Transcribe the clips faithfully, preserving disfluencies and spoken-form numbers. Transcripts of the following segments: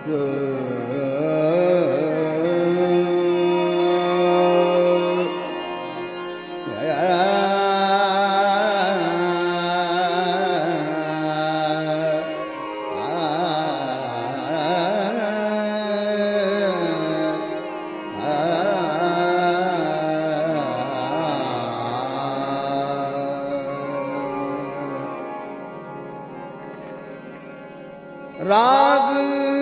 राग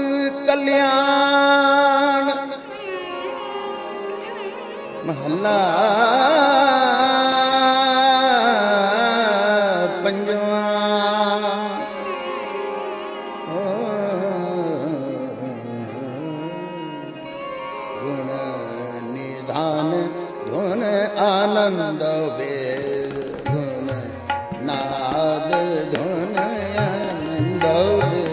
कल्याण महला पंजवा। गुण निधान धुन आनंद वेद गुण नाद धुन आनंद वेद।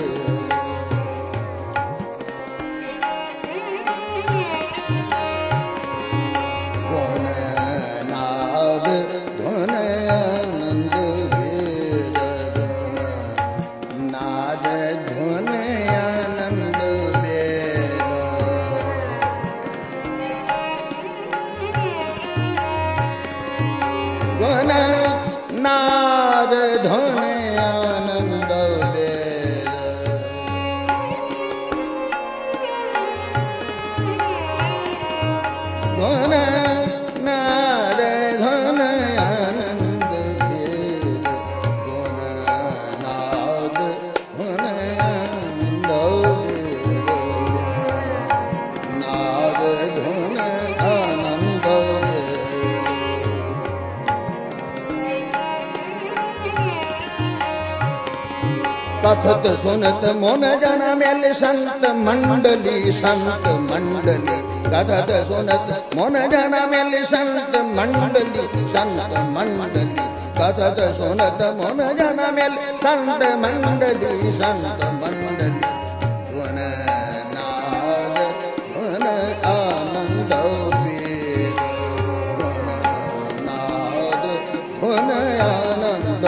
नाद धुन आनंद वेद गुण नाद धुन आनंद वेद गुण नाद धुन आनंद वेद नाद धुन आनंद कथत सुनत मोन जन मेल संत मंडली संत मंडली कथत सुनत मोन जन मेल संत मंडली संत मंडली कथत सुनत मोन जन मेल संत मंडली संत मंडली गुण नाद गुण आनंद वेद गुण नाद गुण आनंद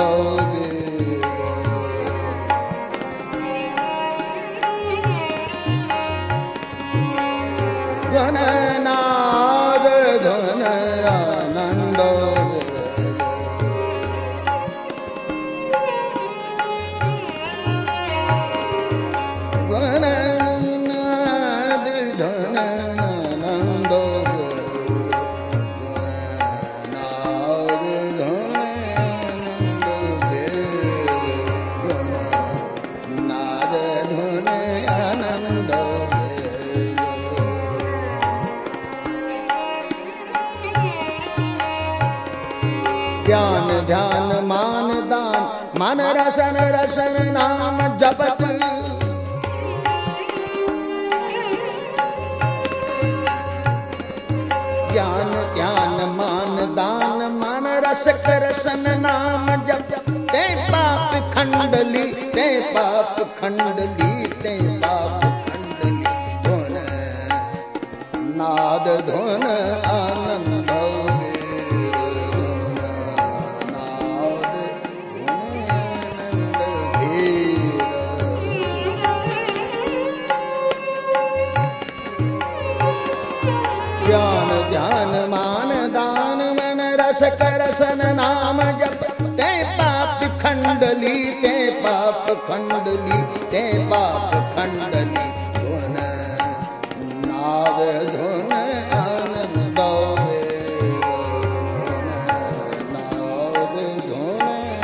गुण नाद धुन आनंद गुण नाद धुन आनंद गुण नाद धुन आनंद गुण नाद धुन आनंद ज्ञान ध्यान मान दान मन रसन रसन नाम जपत ज्ञान ध्यान मान दान मन रस रसन नाम जप ते पाप खंडली ते पाप खंडली ते पाप खंडली धुन नाद धुन आनंद ज्ञान ध्यान मान दान मन रस रसन नाम जप ते पाप खंडली ते पाप खंडली ते पाप खंडली धुन नाद धुन आनंद वेद नाद धुन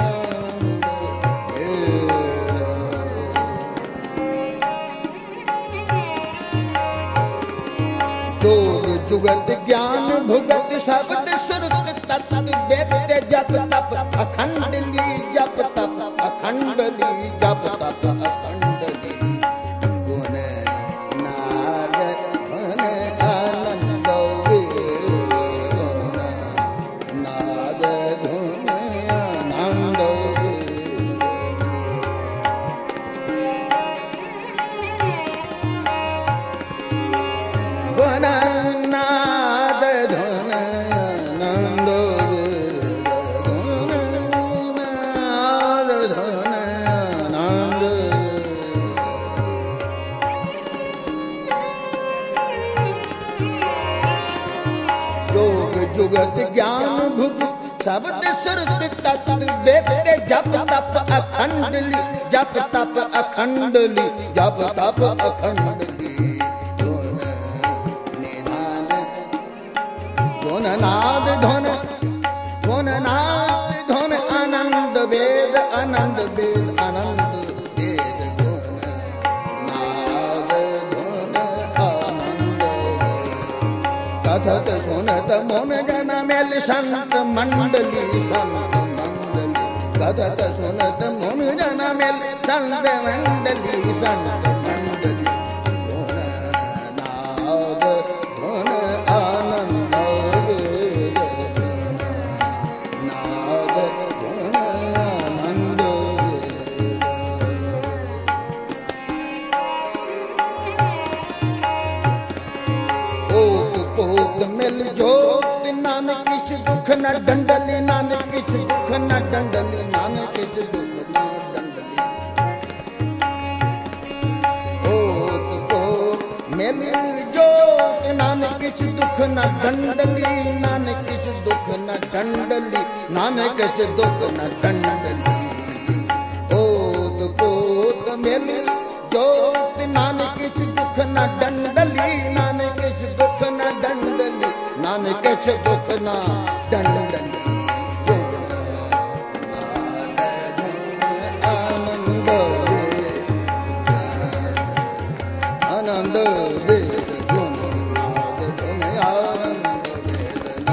जोग जुगत ज्ञान भुगत शब्द श्रुत तत्व वेद जप तप अखंडली जप तप अखंडली जप तप अखंडली गुण नाद धुन आनंद वेद गुण नाद धुन आनंद गुण नाद धुन आनंद वेद गुण शब्द सुरत तत् वेद जप तप अखंडली जप तप अखंडली जप तप अखंडली धुन निधान धुन नाद धुन धुन नाद धुन आनंद वेद आनंद वेद आनंद वेद धुन नाद धुन आनंद कथत सुनत मन जन मेल संत मंडली संत मंडली कथत सुनत मन जन मेल संत मंडली संत मंडली धुन नाद धुन आनंद वेद नाद धुन आनंद ओत पोत मिल जोत नानक किछ दुख न डंडली नानक किछ दुख न डंडली नानक किछ दुख न डंडली ओत पोत मिल जोत नानक किछ दुख न डंडली नानक किछ दुख न डंडली नानक किछ दुख न डंडली ओत पोत मिल जोत नानक किछ दुख न डंडली नानक किछ दुख न डंडली नानक किछ दुख न डंडली आनंद आनंद वेद धुन नाद धुन आनंद वेद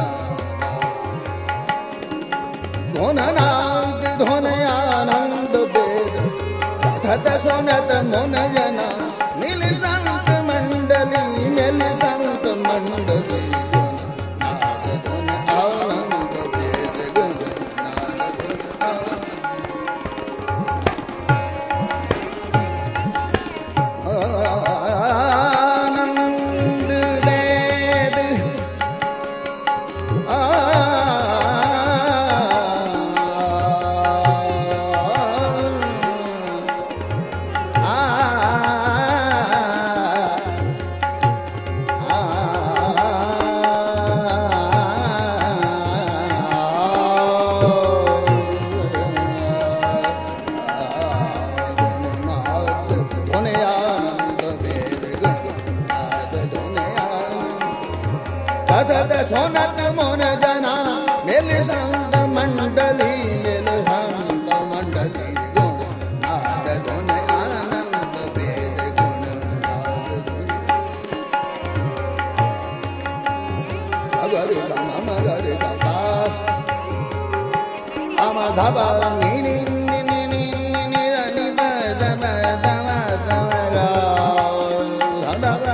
धुन नाद धुन आनंद वेद कथत सुनत मन जना मिल संत मंडली मिल संत मंडली कथत सुनत मन जना मिल संत मंडली मिल संत मंडली गुण नाद धुन आनंद वेद गुण नाद अगरे गम गरे गा अम धबा नी नी नी नी नी नी नी बद बद बद गा धबा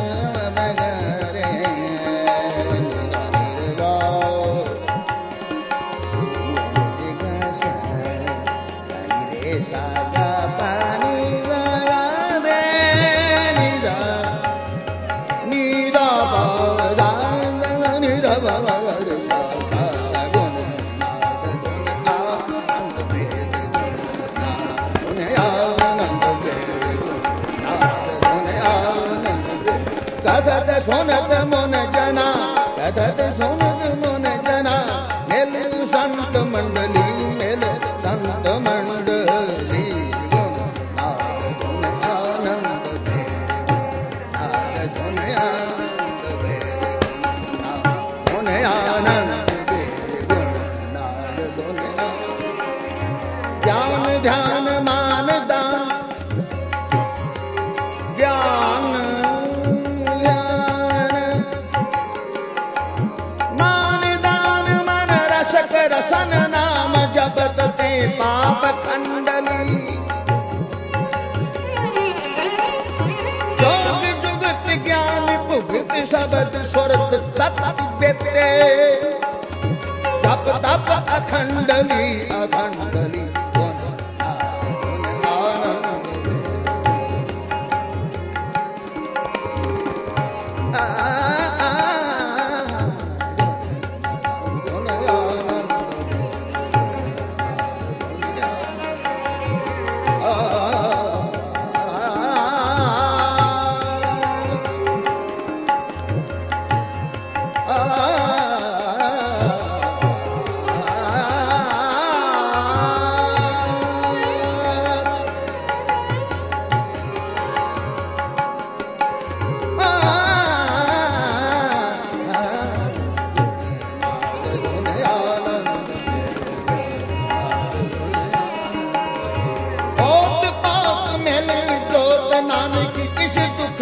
सागा पानी रे निदा निदा बाजा निदा बाजा रे सा सा सा गुण नाद धुन आनंद वेद गुण आनंद वेद नाद धुन आनंद वेद कथत सुनत मन जना कथत सुनत मन जना मिल संत मंडली मिल संत मंडली ज्ञान ध्यान मान दान ज्ञान ज्ञान मान दान मन रसक रसन नाम जपत ते पाप खंडली जोग जुगत ज्ञान भुगत शब्द सुरत तत् बेते जप तप अखंडली अखंडली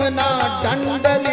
इतना दंड